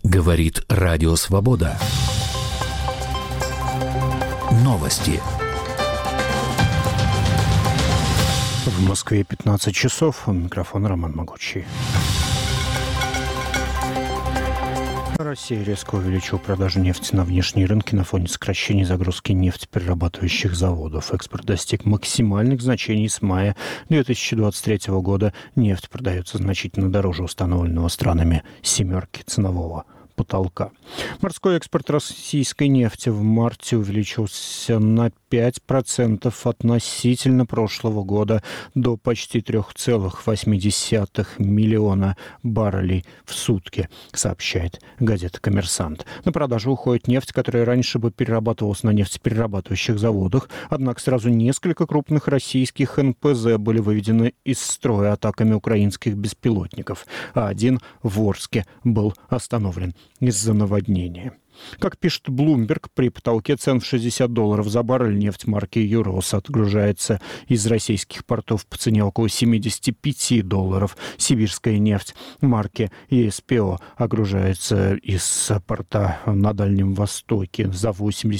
Говорит Радио Свобода. Новости. В Москве 15 часов. У микрофона Роман Могучий. Россия резко увеличила продажу нефти на внешние рынки на фоне сокращения загрузки нефтеперерабатывающих заводов. Экспорт достиг максимальных значений с мая 2023 года. Нефть продается значительно дороже установленного странами «семерки» ценового потолка. Морской экспорт российской нефти в марте увеличился на 5% относительно прошлого года до почти 3,8 миллиона баррелей в сутки, сообщает газета «Коммерсант». На продажу уходит нефть, которая раньше бы перерабатывалась на нефтеперерабатывающих заводах, однако сразу несколько крупных российских НПЗ были выведены из строя атаками украинских беспилотников, а один в Орске был остановлен из-за наводнения. Как пишет Bloomberg, при потолке цен в $60 за баррель нефть марки «Юрос» отгружается из российских портов по цене около $75. Сибирская нефть марки ЕСПО огружается из порта на Дальнем Востоке за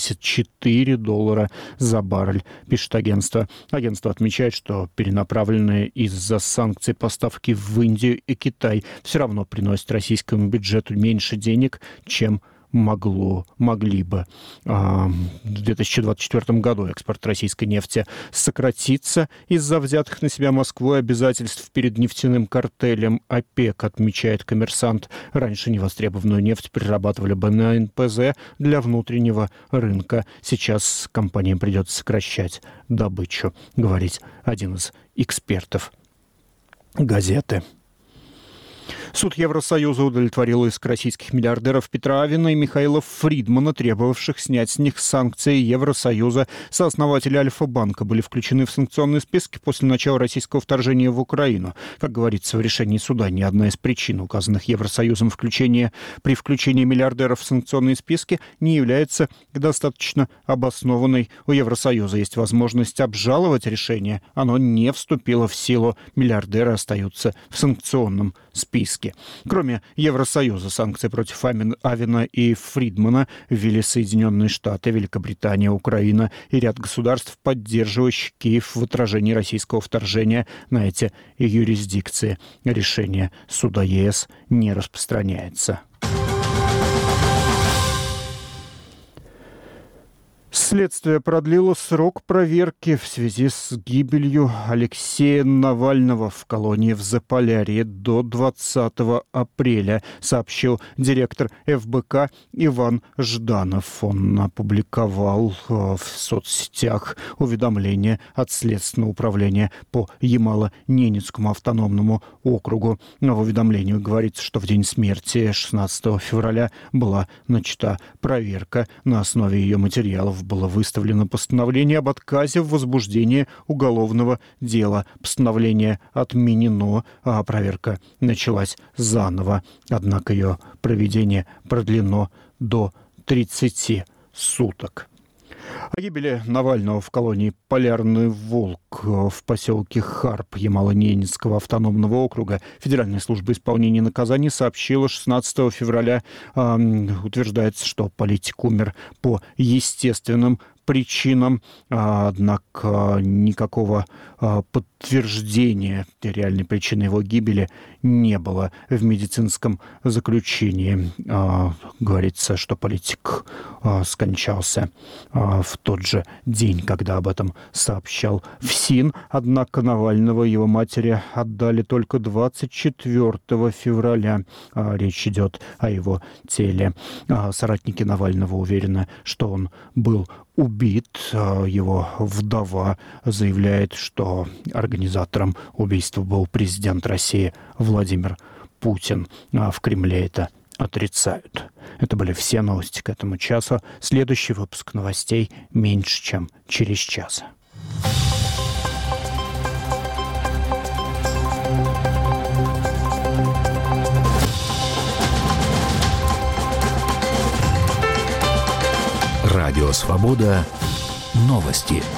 $84 за баррель, пишет агентство. Агентство отмечает, что перенаправленные из-за санкций поставки в Индию и Китай все равно приносят российскому бюджету меньше денег, чем могли бы. В 2024 году экспорт российской нефти сократится из-за взятых на себя Москвой обязательств перед нефтяным картелем ОПЕК, отмечает «Коммерсант». Раньше невостребованную нефть перерабатывали бы на НПЗ для внутреннего рынка. Сейчас компаниям придется сокращать добычу, говорит один из экспертов газеты. Суд Евросоюза удовлетворил иск российских миллиардеров Петра Авина и Михаила Фридмана, требовавших снять с них санкции Евросоюза. Сооснователи Альфа-банка были включены в санкционные списки после начала российского вторжения в Украину. Как говорится в решении суда, ни одна из причин, указанных Евросоюзом при включении миллиардеров в санкционные списки, не является достаточно обоснованной. У Евросоюза есть возможность обжаловать решение. Оно не вступило в силу. Миллиардеры остаются в санкционном списке. Кроме Евросоюза, санкции против Авина и Фридмана ввели Соединенные Штаты, Великобритания, Украина и ряд государств, поддерживающих Киев в отражении российского вторжения на эти юрисдикции. Решение суда ЕС не распространяется. Следствие продлило срок проверки в связи с гибелью Алексея Навального в колонии в Заполярье до 20 апреля, сообщил директор ФБК Иван Жданов. Он опубликовал в соцсетях уведомление от Следственного управления по Ямало-Ненецкому автономному округу. В уведомлении говорится, что в день смерти 16 февраля была начата проверка. На основе ее материалов было выставлено постановление об отказе в возбуждении уголовного дела. Постановление отменено, а проверка началась заново. Однако ее проведение продлено до 30 суток. О гибели Навального в колонии «Полярный волк» в поселке Харп Ямало-Ненецкого автономного округа Федеральная служба исполнения наказаний сообщила 16 февраля. Утверждается, что политик умер по естественным причинам, однако никакого подтверждения реальной причины его гибели не было. В медицинском заключении говорится, что политик скончался в тот же день, когда об этом сообщал ФСИН. Однако Навального его матери отдали только 24 февраля. Речь идет о его теле. Соратники Навального уверены, что он был убит. Его вдова заявляет, что организатором убийства был президент России Владимир Путин. А в Кремле это отрицают. Это были все новости к этому часу. Следующий выпуск новостей меньше, чем через час. Радио Свобода. Новости.